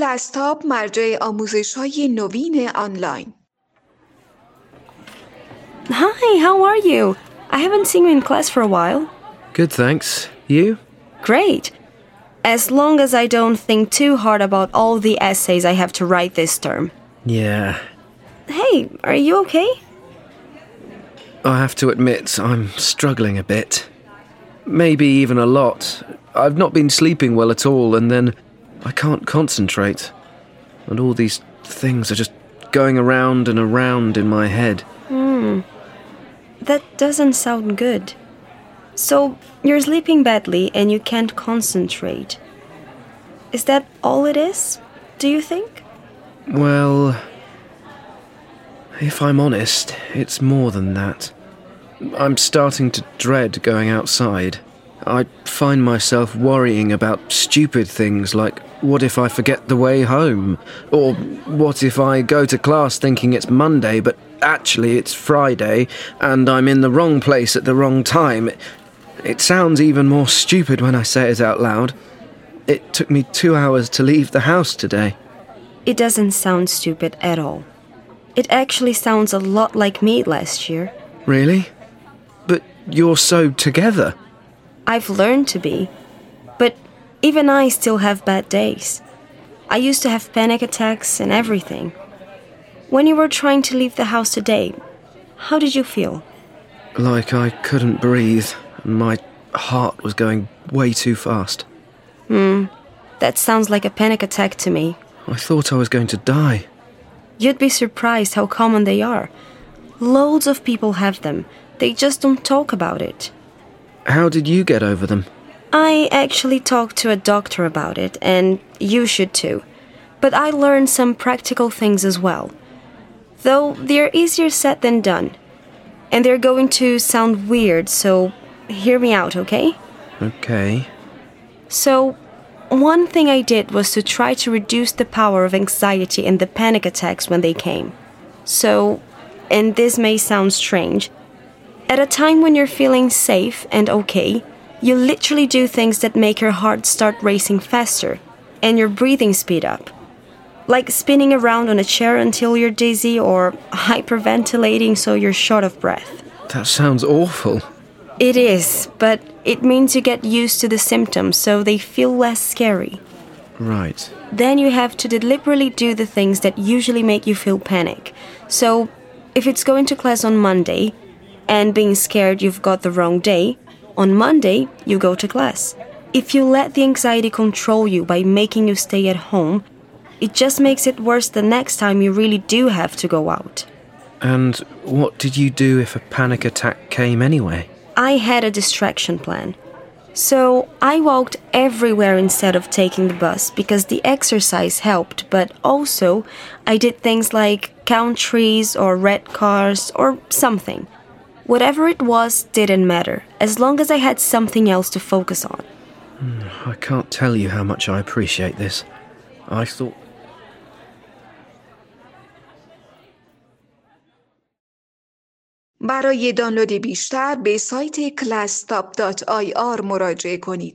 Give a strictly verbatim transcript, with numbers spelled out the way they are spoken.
کلاستاب مرجع آموزش‌های نوین آنلاین. Hi, how are you? I haven't seen you in class for a while. Good, thanks. You? Great. As long as I don't think too hard about all the essays I have to write this term. Yeah. Hey, are you okay? I have to admit, I'm struggling a bit. Maybe even a lot. I've not been sleeping well at all, and then I can't concentrate. And all these things are just going around and around in my head. Hmm. That doesn't sound good. So, you're sleeping badly and you can't concentrate. Is that all it is, do you think? Well, if I'm honest, it's more than that. I'm starting to dread going outside. I find myself worrying about stupid things like, what if I forget the way home? Or what if I go to class thinking it's Monday, but actually it's Friday, and I'm in the wrong place at the wrong time? It sounds even more stupid when I say it out loud. It took me two hours to leave the house today. It doesn't sound stupid at all. It actually sounds a lot like me last year. Really? But you're so together. I've learned to be. But even I still have bad days. I used to have panic attacks and everything. When you were trying to leave the house today, how did you feel? Like I couldn't breathe, and my heart was going way too fast. Hmm, that sounds like a panic attack to me. I thought I was going to die. You'd be surprised how common they are. Loads of people have them. They just don't talk about it. How did you get over them? I actually talked to a doctor about it, and you should too. But I learned some practical things as well. Though they're easier said than done. And they're going to sound weird, so hear me out, okay? Okay. So, one thing I did was to try to reduce the power of anxiety and the panic attacks when they came. So, and this may sound strange, at a time when you're feeling safe and okay, you literally do things that make your heart start racing faster and your breathing speed up. Like spinning around on a chair until you're dizzy or hyperventilating so you're short of breath. That sounds awful. It is, but it means you get used to the symptoms so they feel less scary. Right. Then you have to deliberately do the things that usually make you feel panic. So, if it's going to class on Monday, and being scared you've got the wrong day, on Monday you go to class. If you let the anxiety control you by making you stay at home, it just makes it worse the next time you really do have to go out. And what did you do if a panic attack came anyway? I had a distraction plan. So I walked everywhere instead of taking the bus because the exercise helped, but also I did things like count trees or read cars or something. Whatever it was didn't matter, as long as I had something else to focus on. I can't tell you how much I appreciate this. I thought... برای دانلود بیشتر به سایت کلاس تاپ دات آی آر مراجعه کنید.